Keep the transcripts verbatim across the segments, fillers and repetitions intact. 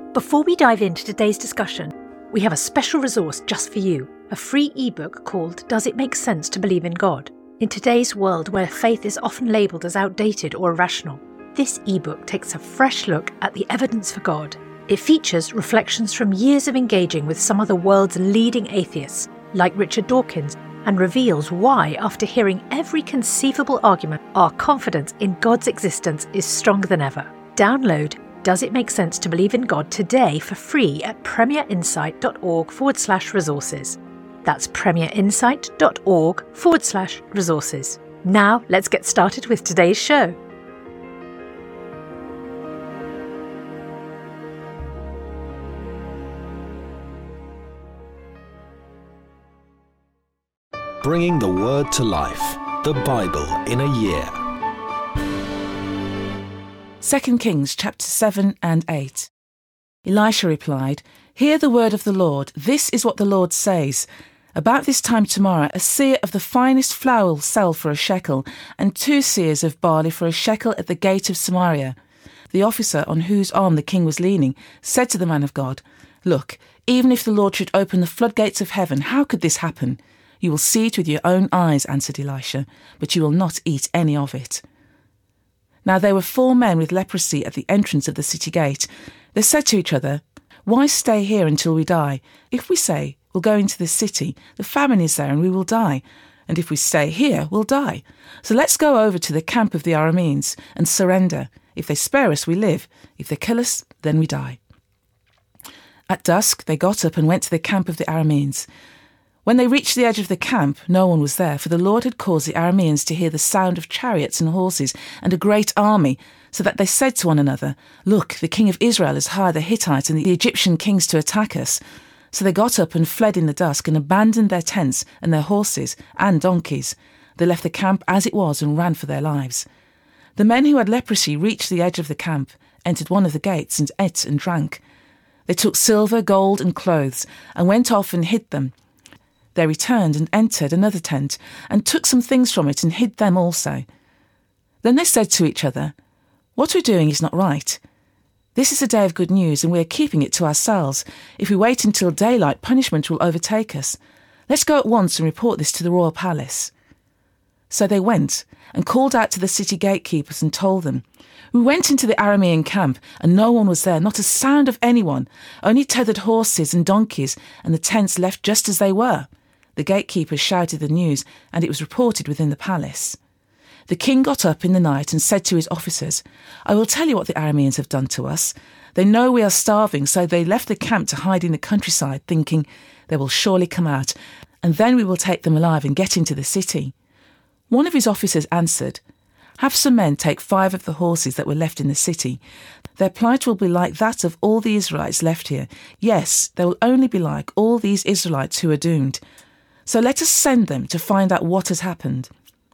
Before we dive into today's discussion, we have a special resource just for you, a free ebook called Does It Make Sense to Believe in God? In today's world where faith is often labelled as outdated or irrational, this ebook takes a fresh look at the evidence for God. It features reflections from years of engaging with some of the world's leading atheists, like Richard Dawkins, and reveals why, after hearing every conceivable argument, our confidence in God's existence is stronger than ever. Download Does It Make Sense to Believe in God today for free at premierinsight.org forward slash resources. That's premierinsight.org forward slash resources. Now let's get started with today's show. Bringing the Word to life, the Bible in a year. Second Kings chapter seven and eight. Elisha replied, "Hear the word of the Lord. This is what the Lord says. About this time tomorrow, a seah of the finest flour will sell for a shekel, and two seahs of barley for a shekel at the gate of Samaria." The officer on whose arm the king was leaning said to the man of God, "Look, even if the Lord should open the floodgates of heaven, how could this happen?" "You will see it with your own eyes," answered Elisha, "but you will not eat any of it." Now there were four men with leprosy at the entrance of the city gate. They said to each other, "Why stay here until we die? If we say, 'We'll go into the city,' the famine is there and we will die. And if we stay here, we'll die. So let's go over to the camp of the Arameans and surrender. If they spare us, we live. If they kill us, then we die." At dusk, they got up and went to the camp of the Arameans. When they reached the edge of the camp, no one was there, for the Lord had caused the Arameans to hear the sound of chariots and horses and a great army, so that they said to one another, "Look, the king of Israel has hired the Hittites and the Egyptian kings to attack us." So they got up and fled in the dusk and abandoned their tents and their horses and donkeys. They left the camp as it was and ran for their lives. The men who had leprosy reached the edge of the camp, entered one of the gates and ate and drank. They took silver, gold and clothes and went off and hid them. They returned and entered another tent and took some things from it and hid them also. Then they said to each other, "What we're doing is not right. This is a day of good news and we are keeping it to ourselves. If we wait until daylight, punishment will overtake us. Let's go at once and report this to the royal palace." So they went and called out to the city gatekeepers and told them, "We went into the Aramean camp and no one was there, not a sound of anyone, only tethered horses and donkeys and the tents left just as they were." The gatekeepers shouted the news, and it was reported within the palace. The king got up in the night and said to his officers, "I will tell you what the Arameans have done to us. They know we are starving, so they left the camp to hide in the countryside, thinking, 'They will surely come out, and then we will take them alive and get into the city.'" One of his officers answered, "Have some men take five of the horses that were left in the city. Their plight will be like that of all the Israelites left here. Yes, they will only be like all these Israelites who are doomed. So let us send them to find out what has happened."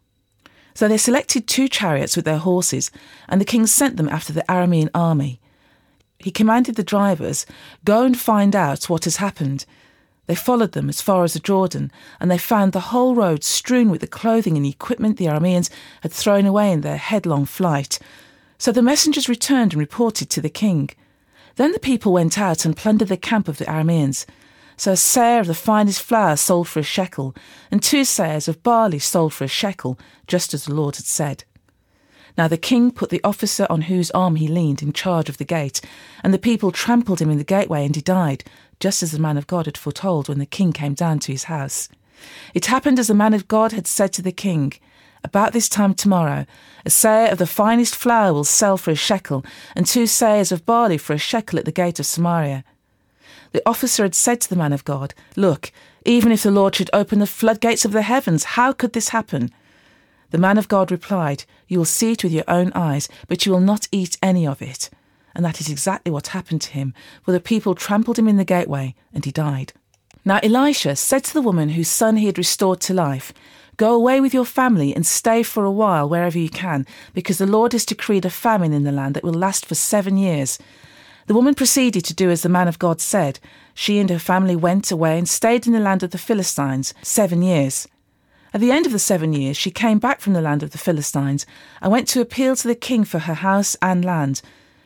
So they selected two chariots with their horses, and the king sent them after the Aramean army. He commanded the drivers, "Go and find out what has happened." They followed them as far as the Jordan, and they found the whole road strewn with the clothing and equipment the Arameans had thrown away in their headlong flight. So the messengers returned and reported to the king. Then the people went out and plundered the camp of the Arameans. So a seah of the finest flour sold for a shekel, and two seahs of barley sold for a shekel, just as the Lord had said. Now the king put the officer on whose arm he leaned in charge of the gate, and the people trampled him in the gateway, and he died, just as the man of God had foretold when the king came down to his house. It happened as the man of God had said to the king, "About this time tomorrow, a seah of the finest flour will sell for a shekel, and two seahs of barley for a shekel at the gate of Samaria." The officer had said to the man of God, "Look, even if the Lord should open the floodgates of the heavens, how could this happen?" The man of God replied, "You will see it with your own eyes, but you will not eat any of it." And that is exactly what happened to him, for the people trampled him in the gateway, and he died. Now Elisha said to the woman whose son he had restored to life, "Go away with your family and stay for a while wherever you can, because the Lord has decreed a famine in the land that will last for seven years." The woman proceeded to do as the man of God said. She and her family went away and stayed in the land of the Philistines seven years. At the end of the seven years, she came back from the land of the Philistines and went to appeal to the king for her house and land.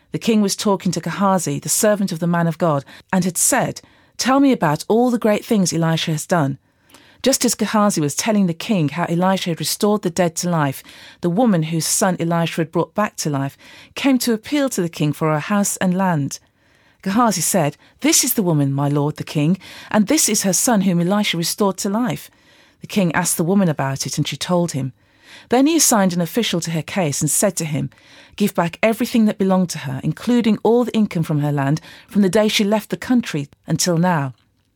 The king was talking to Gehazi, the servant of the man of God, and had said, "Tell me about all the great things Elisha has done." Just as Gehazi was telling the king how Elisha had restored the dead to life, the woman whose son Elisha had brought back to life came to appeal to the king for her house and land. Gehazi said, "This is the woman, my lord the king, and this is her son whom Elisha restored to life." The king asked the woman about it, and she told him. Then he assigned an official to her case and said to him, "Give back everything that belonged to her, including all the income from her land from the day she left the country until now."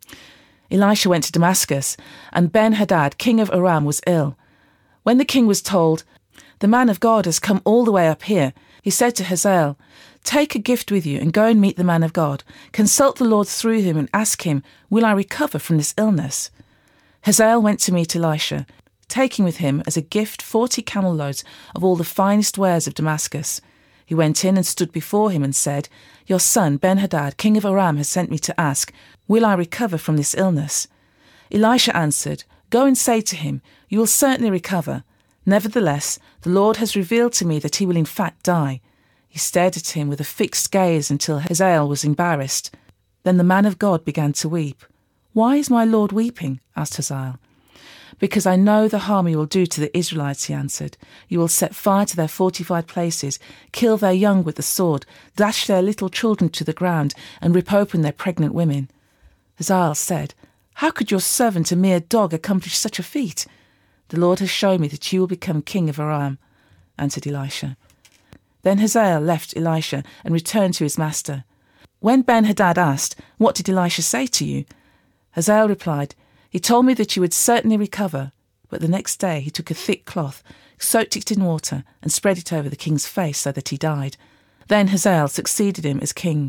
Elisha went to Damascus, and Ben-Hadad, king of Aram, was ill. When the king was told, "The man of God has come all the way up here," he said to Hazael, "Take a gift with you and go and meet the man of God. Consult the Lord through him and ask him, 'Will I recover from this illness?'" Hazael went to meet Elisha, taking with him as a gift forty camel loads of all the finest wares of Damascus. He went in and stood before him and said, "Your son Ben-Hadad, king of Aram, has sent me to ask, 'Will I recover from this illness?'" Elisha answered, "Go and say to him, 'You will certainly recover. Nevertheless, the Lord has revealed to me that he will in fact die.'" He stared at him with a fixed gaze until Hazael was embarrassed. Then the man of God began to weep. "Why is my Lord weeping?" asked Hazael. "Because I know the harm you will do to the Israelites," he answered. "You will set fire to their fortified places, kill their young with the sword, dash their little children to the ground, and rip open their pregnant women." Hazael said, "How could your servant, a mere dog, accomplish such a feat?" "The Lord has shown me that you will become king of Aram," answered Elisha. Then Hazael left Elisha and returned to his master. When Ben-Hadad asked, "What did Elisha say to you?" Hazael replied, "He told me that you would certainly recover." But the next day he took a thick cloth, soaked it in water, and spread it over the king's face so that he died. Then Hazael succeeded him as king.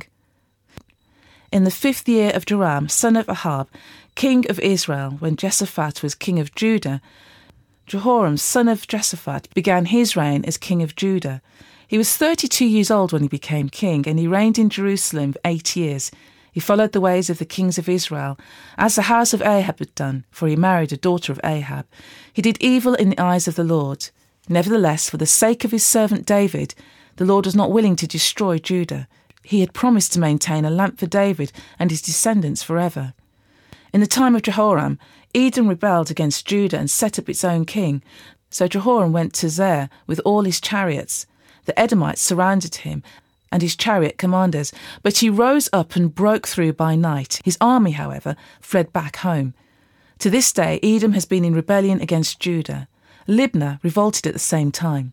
In the fifth year of Joram, son of Ahab, king of Israel, when Jehoshaphat was king of Judah, Jehoram, son of Jehoshaphat, began his reign as king of Judah. He was thirty-two years old when he became king, and he reigned in Jerusalem eight years. He followed the ways of the kings of Israel, as the house of Ahab had done, for he married a daughter of Ahab. He did evil in the eyes of the Lord. Nevertheless, for the sake of his servant David, the Lord was not willing to destroy Judah. He had promised to maintain a lamp for David and his descendants forever. In the time of Jehoram, Edom rebelled against Judah and set up its own king. So Jehoram went to Zair with all his chariots. The Edomites surrounded him and his chariot commanders, but he rose up and broke through by night. His army, however, fled back home. To this day, Edom has been in rebellion against Judah. Libnah revolted at the same time.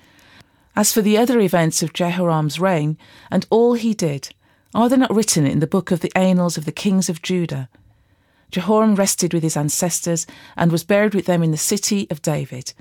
As for the other events of Jehoram's reign and all he did, are they not written in the book of the annals of the kings of Judah? Jehoram rested with his ancestors and was buried with them in the city of David.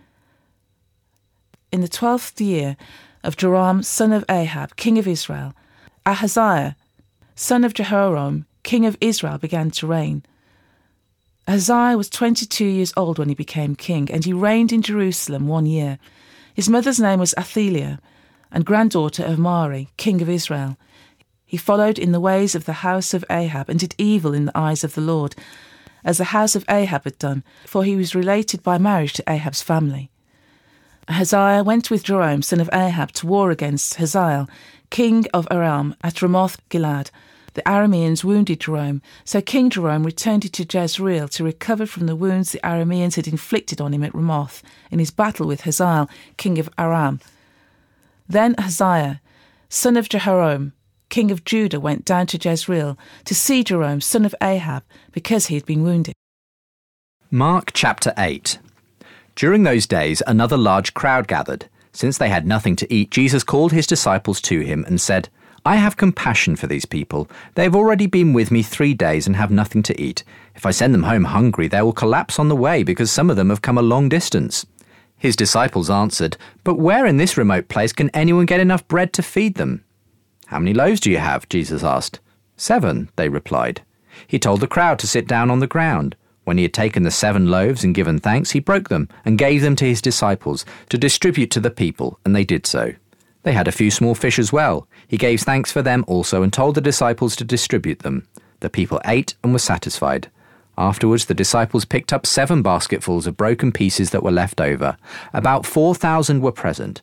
In the twelfth year of Joram, son of Ahab, king of Israel, Ahaziah, son of Jehoram, king of Israel, began to reign. Ahaziah was twenty-two years old when he became king, and he reigned in Jerusalem one year. His mother's name was Athaliah, and granddaughter of Mari, king of Israel. He followed in the ways of the house of Ahab and did evil in the eyes of the Lord, as the house of Ahab had done, for he was related by marriage to Ahab's family. Ahaziah went with Joram, son of Ahab, to war against Hazael, king of Aram, at Ramoth-Gilead. The Arameans wounded Joram, so King Joram returned to Jezreel to recover from the wounds the Arameans had inflicted on him at Ramoth in his battle with Hazael, king of Aram. Then Ahaziah, son of Jehoram, king of Judah, went down to Jezreel to see Joram, son of Ahab, because he had been wounded. Mark chapter eight. During those days, another large crowd gathered. Since they had nothing to eat, Jesus called his disciples to him and said, "I have compassion for these people. They have already been with me three days and have nothing to eat. If I send them home hungry, they will collapse on the way because some of them have come a long distance." His disciples answered, "But where in this remote place can anyone get enough bread to feed them?" "How many loaves do you have?" Jesus asked. "Seven," they replied. He told the crowd to sit down on the ground. When he had taken the seven loaves and given thanks, he broke them and gave them to his disciples to distribute to the people, and they did so. They had a few small fish as well. He gave thanks for them also and told the disciples to distribute them. The people ate and were satisfied. Afterwards, the disciples picked up seven basketfuls of broken pieces that were left over. About four thousand were present.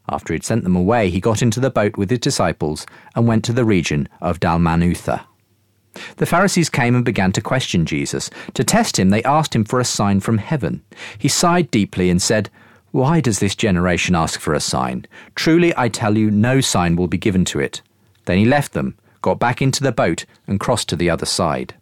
After he'd sent them away, he got into the boat with his disciples and went to the region of Dalmanutha. The Pharisees came and began to question Jesus. To test him, they asked him for a sign from heaven. He sighed deeply and said, "Why does this generation ask for a sign? Truly, I tell you, no sign will be given to it." Then he left them, got back into the boat, and crossed to the other side.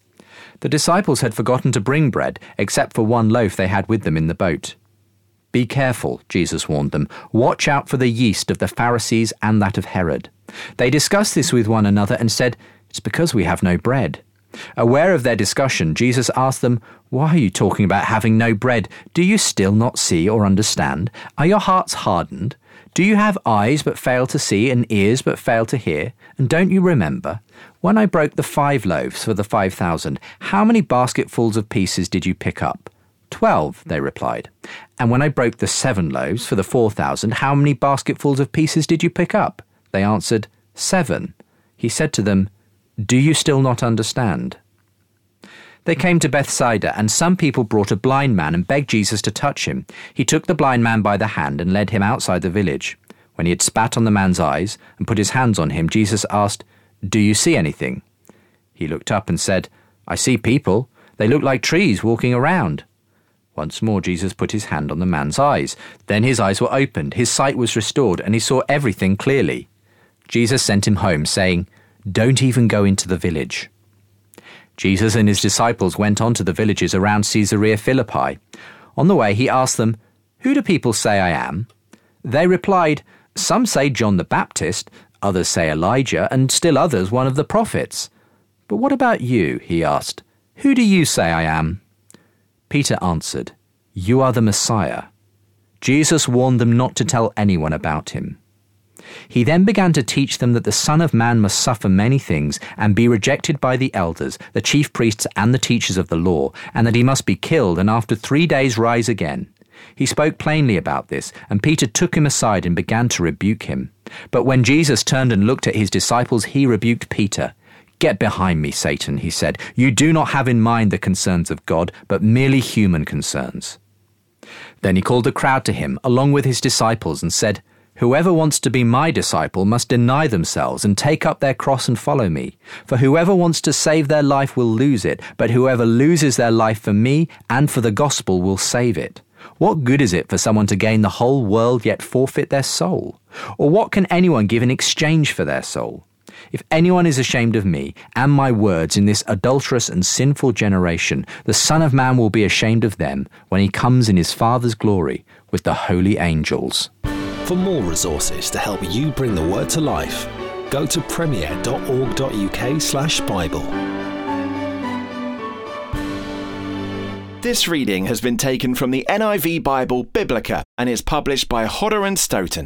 The disciples had forgotten to bring bread, except for one loaf they had with them in the boat. "Be careful," Jesus warned them. "Watch out for the yeast of the Pharisees and that of Herod." They discussed this with one another and said, "It's because we have no bread." Aware of their discussion, Jesus asked them, "Why are you talking about having no bread? Do you still not see or understand? Are your hearts hardened? Do you have eyes but fail to see and ears but fail to hear? And don't you remember? When I broke the five loaves for the five thousand, how many basketfuls of pieces did you pick up?" Twelve, they replied. "And when I broke the seven loaves for the four thousand, how many basketfuls of pieces did you pick up?" They answered, "Seven." He said to them, "Do you still not understand?" They came to Bethsaida, and some people brought a blind man and begged Jesus to touch him. He took the blind man by the hand and led him outside the village. When he had spat on the man's eyes and put his hands on him, Jesus asked, "Do you see anything?" He looked up and said, "I see people. They look like trees walking around." Once more Jesus put his hand on the man's eyes. Then his eyes were opened, his sight was restored, and he saw everything clearly. Jesus sent him home, saying, "Don't even go into the village." Jesus and his disciples went on to the villages around Caesarea Philippi. On the way he asked them, "Who do people say I am?" They replied, "Some say John the Baptist, others say Elijah, and still others one of the prophets." "But what about you?" he asked. "Who do you say I am?" Peter answered, "You are the Messiah." Jesus warned them not to tell anyone about him. He then began to teach them that the Son of Man must suffer many things and be rejected by the elders, the chief priests and the teachers of the law, and that he must be killed and after three days rise again. He spoke plainly about this, and Peter took him aside and began to rebuke him. But when Jesus turned and looked at his disciples, he rebuked Peter. "Get behind me, Satan," he said. "You do not have in mind the concerns of God, but merely human concerns." Then he called the crowd to him, along with his disciples, and said, "Whoever wants to be my disciple must deny themselves and take up their cross and follow me. For whoever wants to save their life will lose it, but whoever loses their life for me and for the gospel will save it. What good is it for someone to gain the whole world yet forfeit their soul? Or what can anyone give in exchange for their soul? If anyone is ashamed of me and my words in this adulterous and sinful generation, the Son of Man will be ashamed of them when he comes in his Father's glory with the holy angels." For more resources to help you bring the word to life, go to premier.org.uk slash Bible. This reading has been taken from the N I V Bible Biblica and is published by Hodder and Stoughton.